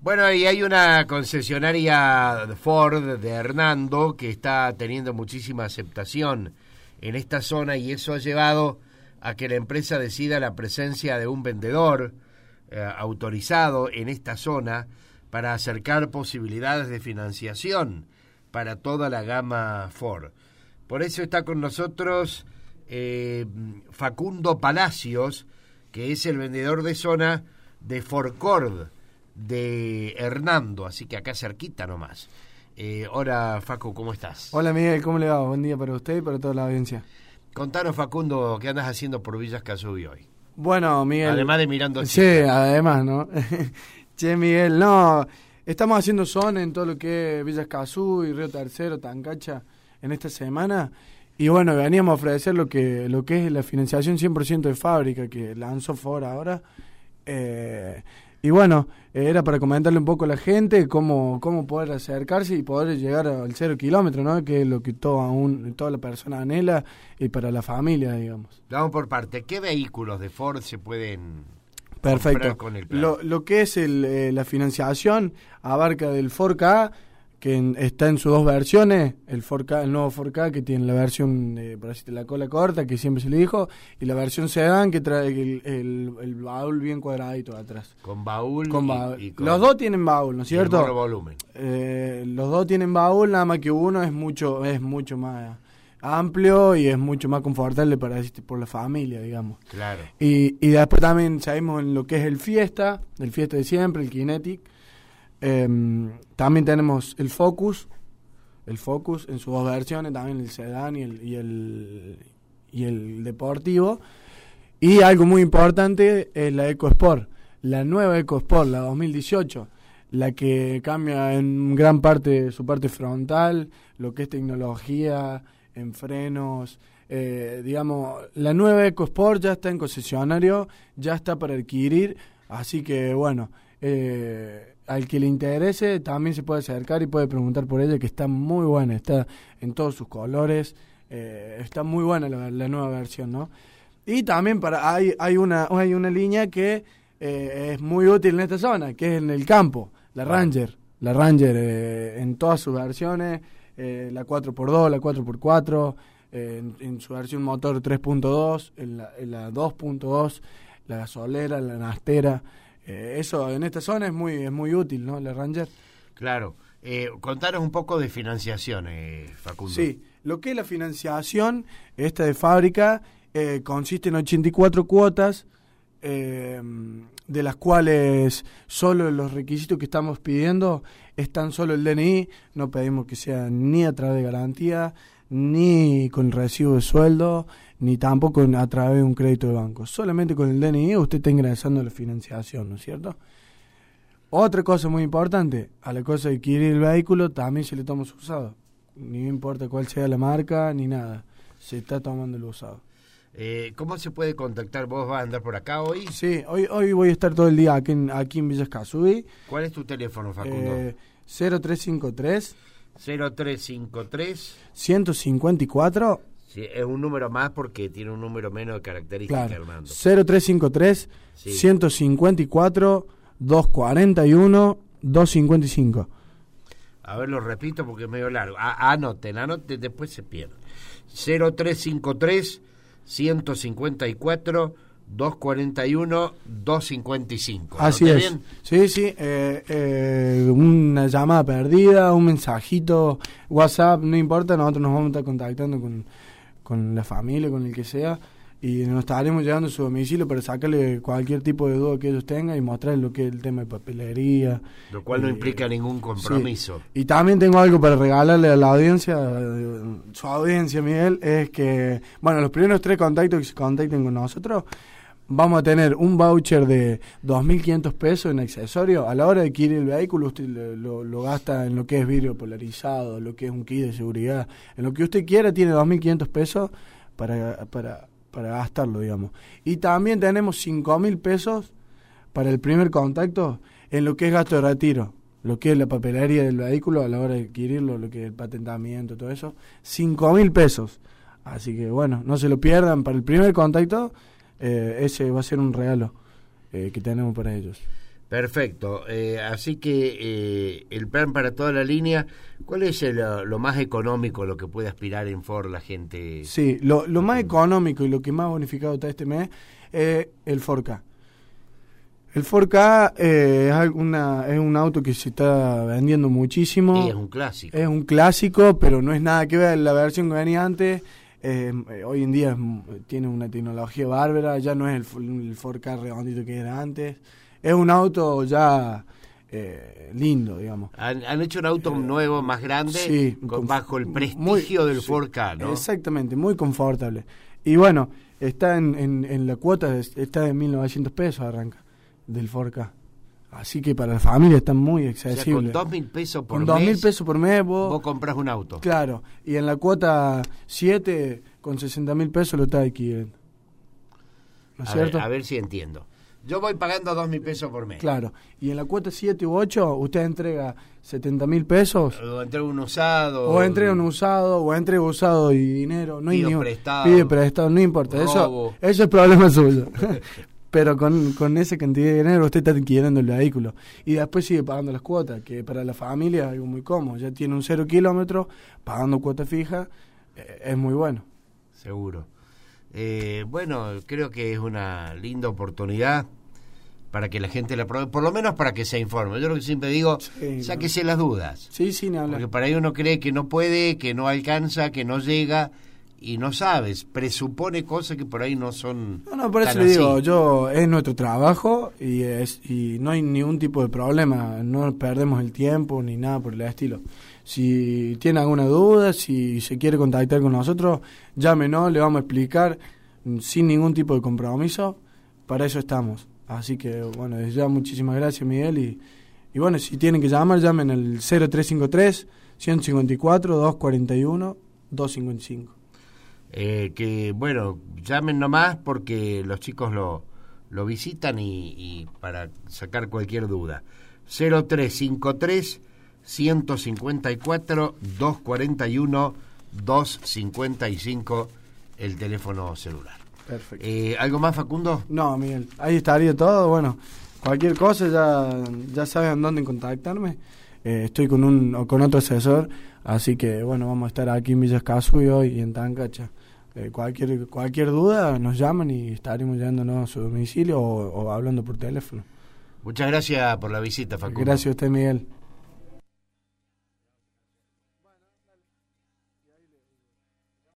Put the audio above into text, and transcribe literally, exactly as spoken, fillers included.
Bueno, y hay una concesionaria Ford de Hernando que está teniendo muchísima aceptación en esta zona y eso ha llevado a que la empresa decida la presencia de un vendedor eh, autorizado en esta zona para acercar posibilidades de financiación para toda la gama Ford. Por eso está con nosotros eh, Facundo Palacios, que es el vendedor de zona de Forcord de Hernando, así que acá cerquita nomás. Eh, hola Facu, ¿cómo estás? Hola Miguel, ¿cómo le va? Buen día para usted y para toda la audiencia. Contanos, Facundo, ¿qué andas haciendo por Villa Escazú hoy? Bueno, Miguel... Además de mirando... Sí, además, ¿no? Che, Miguel, no, estamos haciendo zona en todo lo que es Villa Escazú y Río Tercero, Tancacha, en esta semana. Y bueno, veníamos a ofrecer lo que lo que es la financiación cien por ciento de fábrica que lanzó Ford ahora. Eh... Y bueno, eh, era para comentarle un poco a la gente cómo cómo poder acercarse y poder llegar al cero kilómetro, ¿no? Que es lo que todo un, toda la persona anhela y para la familia, digamos. Vamos por parte. ¿Qué vehículos de Ford se pueden Perfecto. comprar con el plan? Lo, lo que es el, eh, la financiación abarca del Ford Ka, que en, está en sus dos versiones, el Ford Ka, el nuevo Ford Ka, que tiene la versión, eh, por así la cola corta, que siempre se le dijo, y la versión sedán, que trae el, el, el baúl bien cuadradito atrás. Con baúl. Con baúl. Y, y con los dos tienen baúl, ¿no es cierto? Y volumen. Eh, los dos tienen baúl, nada más que uno es mucho es mucho más amplio y es mucho más confortable para por la familia, digamos. Claro. Y, y después también sabemos en lo que es el Fiesta, el Fiesta de siempre, el Kinetic. Eh, también tenemos el Focus, el Focus en sus dos versiones, también el sedán y el, y el y el deportivo. Y algo muy importante es la EcoSport, la nueva EcoSport, la dos mil dieciocho, la que cambia en gran parte su parte frontal, lo que es tecnología, en frenos, eh, digamos, la nueva EcoSport ya está en concesionario, ya está para adquirir, así que bueno, eh, al que le interese también se puede acercar y puede preguntar por ella, que está muy buena, está en todos sus colores, eh, está muy buena la, la nueva versión, ¿no? Y también para hay hay una hay una línea que eh, es muy útil en esta zona, que es en el campo, la Ranger, la Ranger eh, en todas sus versiones, eh, la cuatro por dos, la cuatro por cuatro, eh, en, en su versión motor tres punto dos, en la, en la dos punto dos, la gasolera, la nastera. Eh, eso en esta zona es muy es muy útil, ¿no? La Ranger. Claro. Eh, contanos un poco de financiación, eh, Facundo. Sí, lo que es la financiación, esta de fábrica, eh, consiste en ochenta y cuatro cuotas, eh, de las cuales solo los requisitos que estamos pidiendo es tan solo el D N I, no pedimos que sea ni a través de garantía, ni con recibo de sueldo, ni tampoco a través de un crédito de banco. Solamente con el D N I usted está ingresando a la financiación, ¿no es cierto? Otra cosa muy importante, a la cosa de adquirir el vehículo también se le toma su usado. Ni importa cuál sea la marca, ni nada. Se está tomando el usado. Eh, ¿Cómo se puede contactar? ¿Vos vas a andar por acá hoy? Sí, hoy hoy voy a estar todo el día aquí en, aquí en Villa Escazú. ¿Cuál es tu teléfono, Facundo? Eh, cero tres cinco tres cero tres cinco tres ciento cincuenta y cuatro. Sí, es un número más porque tiene un número menos de características, Claro. Hernando. cero tres cinco tres Sí. ciento cincuenta y cuatro doscientos cuarenta y uno doscientos cincuenta y cinco. A ver, lo repito porque es medio largo. Ah, anoten, anoten, después se pierde. cero tres cinco tres ciento cincuenta y cuatro doscientos cuarenta y uno doscientos cincuenta y cinco. Así es. Bien? Sí, sí. Eh, eh, una llamada perdida, un mensajito, WhatsApp, no importa, nosotros nos vamos a estar contactando con, con la familia, con el que sea, y nos estaremos llegando a su domicilio para sacarle cualquier tipo de duda que ellos tengan y mostrarles lo que es el tema de papelería. Lo cual no eh, implica ningún compromiso. Sí. Y también tengo algo para regalarle a la audiencia, su audiencia, Miguel, es que, bueno, los primeros tres contactos que se contacten con nosotros, vamos a tener un voucher de dos mil quinientos pesos en accesorio. A la hora de adquirir el vehículo, usted lo, lo, lo gasta en lo que es vidrio polarizado, lo que es un kit de seguridad, en lo que usted quiera, tiene dos mil quinientos pesos para... para para gastarlo, digamos. Y también tenemos cinco mil pesos para el primer contacto en lo que es gasto de retiro, lo que es la papelería del vehículo a la hora de adquirirlo, lo que es el patentamiento, todo eso, cinco mil pesos. Así que bueno, no se lo pierdan para el primer contacto, eh, ese va a ser un regalo eh, que tenemos para ellos. Perfecto, eh, así que eh, el plan para toda la línea, ¿cuál es el, lo más económico, lo que puede aspirar en Ford la gente? Sí, lo, lo más económico y lo que más bonificado está este mes es el cuatro K. El cuatro K eh, es, una, es un auto que se está vendiendo muchísimo. Sí, es un clásico. Es un clásico, pero no es nada que ver la versión que venía antes. Eh, hoy en día es, tiene una tecnología bárbara, ya no es el, el cuatro K redondito que era antes. Es un auto ya eh, lindo, digamos. Han, han hecho un auto eh, nuevo, más grande, sí, con, bajo el prestigio muy, del sí, cuatro K, ¿no? Exactamente, muy confortable. Y bueno, está en, en, en la cuota, está en mil novecientos pesos, arranca, del cuatro K. Así que para la familia está muy accesible. O sea, con dos mil pesos por con mes. Con dos mil pesos por mes vos, vos compras un auto. Claro, y en la cuota siete, con sesenta mil pesos lo está adquiriendo. ¿No es a cierto? Ver, a ver si entiendo. Yo voy pagando dos mil pesos por mes. Claro, y en la cuota siete u ocho usted entrega setenta mil pesos. O entrega un usado. O entrega un usado, o entrega usado y dinero. No pide hay prestado. Pide prestado, no importa. Eso, eso es problema suyo. Pero con, con esa cantidad de dinero usted está adquiriendo el vehículo. Y después sigue pagando las cuotas, que para la familia es algo muy cómodo. Ya tiene un cero kilómetro, pagando cuota fija, eh, es muy bueno. Seguro. Eh, bueno, creo que es una linda oportunidad para que la gente la pruebe, por lo menos para que se informe. Yo lo que siempre digo, sí, sáquese no. las dudas. Sí, sí, no Porque para ahí uno cree que no puede, que no alcanza, que no llega, y no sabes, presupone cosas que por ahí no son. No, no, por eso le digo, yo, es nuestro trabajo y es y no hay ningún tipo de problema, no perdemos el tiempo ni nada por el estilo. Si tiene alguna duda, si se quiere contactar con nosotros, llámenos, le vamos a explicar sin ningún tipo de compromiso, para eso estamos. Así que, bueno, desde ya muchísimas gracias, Miguel, y, y bueno, si tienen que llamar, llamen al cero tres cinco tres, uno cinco cuatro, dos cuatro uno, dos cinco cinco. Eh, que, bueno, llamen nomás porque los chicos lo, lo visitan y, y para sacar cualquier duda. cero tres cinco tres, uno cinco cuatro, dos cuatro uno, dos cinco cinco, el teléfono celular. Perfecto. Eh, ¿Algo más, Facundo? No, Miguel, ahí estaría todo. Bueno, cualquier cosa ya, ya saben dónde contactarme. Eh, estoy con un o con otro asesor, así que bueno, vamos a estar aquí en Villa Escazú y en Tancacha. Eh, cualquier cualquier duda nos llaman y estaremos yéndonos a su domicilio o, o hablando por teléfono. Muchas gracias por la visita, Facundo. Gracias a usted, Miguel.